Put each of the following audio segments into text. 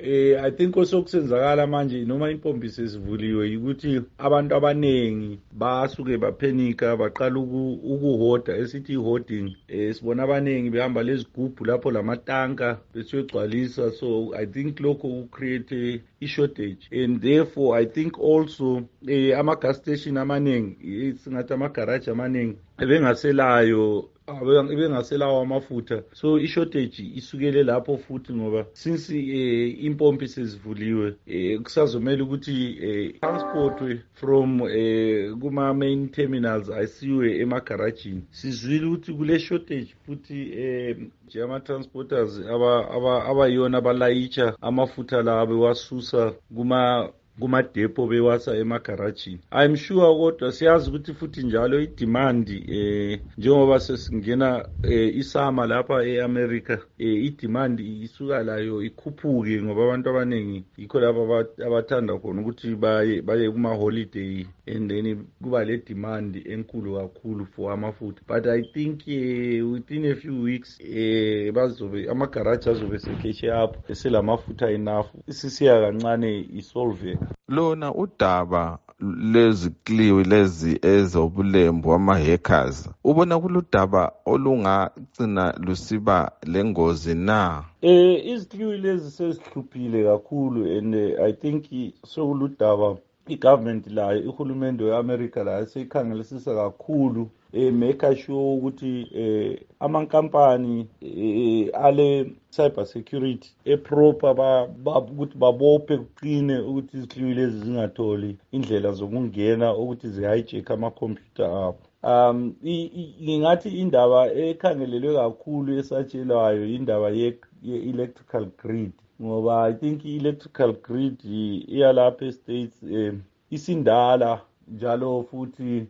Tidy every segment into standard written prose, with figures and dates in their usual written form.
I think osokusenzakala manje noma impompi sesivuliwe ukuthi abantu abanengi basuke baphenika baqala ukuhoda esithi hoarding. Sibona abanengi behamba lezigubhu lapho lamatanka besiyogcwalisa, so I think lokho create i-shortage, and therefore I think also ama-gas station amaningi singathi ama-garage amaningi ebengaselayo amafutha, so i-shortage isukele lapho futhi ngoba since impompi sezivuliwe kusazomela ukuthi transportwe from kuma-main terminals ayisiwe emagarajini. Sizwile ukuthi kule shortage futhi ama-transporters abayiyona abalayitsha amafutha lawa bewasusa kumadepo bewasa emagarajini. I'm sure kodwa siyazi ukuthi futhi njalo i-demand njengoba sesingena isama lapha e-America, i-demand isuka layo ikhuphuke ngoba abantu abaningi yikho lapha abathanda khona ukuthi baye kuma-holiday, and then kuba le demand enkulu kakhulu for amafutha. But I think within a few weeks amagaraji azobe sekeshe up eselamafutha enough, isisiya kancane isolve. Lona udaba lezikliwi lezi ezobulembu ama-hackers, ubona kuludaba olungagcina lusiba lengozi na? Izikliwi lezi sezihluphile kakhulu, and I think sokuludaba i-government layo, ihulumende we-America layo seyikhangelisisa kakhulu make sure ukuthi amankampani ale cyber security proper ukuthi babophe kuqine ukuthi izikliwi lezi zingatholi indlela zokungena ukuthi zi-hijack amakhompyutha abo. Ngingathi indaba ekhangelelwe kakhulu esatshelwayo indaba ye-electrical grid, ngoba I think i-electrical grid iyalapha e-States isindala njalo futhi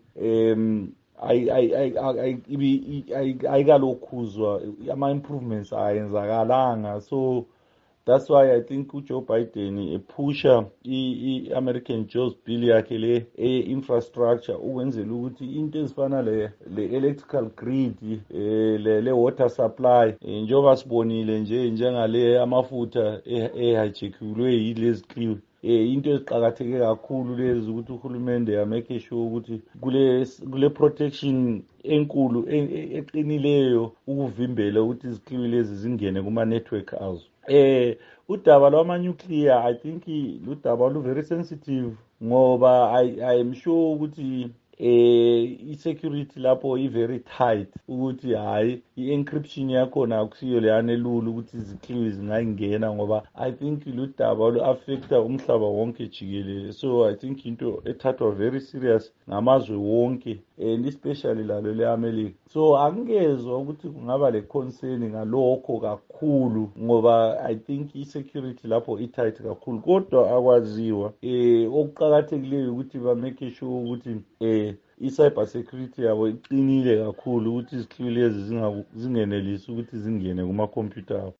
ayikalokhuzwa, ama-improvements ayenzakalanga, so that's why I think uJoe Biden epusha i-American Jobs Bill yakhe le infrastructure ukwenzela ukuthi into ezifana le-electrical grid, le-water supply, njengoba sibonile njengale amafutha ehijackiwe yilezi kliwi, into eziqakatheke kakhulu lezi ukuthi uhulumende amake sure ukuthi kule protection enkulu eqinileyo ukuvimbela ukuthi izikliwi lezi zingene kuma-network azo. Udaba lwama-nuclear I think ludaba lu-very sensitive ngoba I'm sure ukuthi i-security lapho i-very tight ukuthi hayi i-encryption yakhona akusiyo leyana elula ukuthi izikliwi zingayingena, ngoba I think ludaba lu-affecta umhlaba wonke jikelele, so I think into ethathwa very serious ngamazwe wonke, and especially lalo le-America. So angezwa ukuthi kungaba le-concern ngalokho kakhulu ngoba I think i-security lapho i-tight kakhulu, kodwa akwaziwa okuqakathekileyo ukuthi ba-make sure ukuthi i-cyber security yabo iqinile kakhulu ukuthi izikliwi lezi zingenelisi ukuthi zingene kuma-computer abo.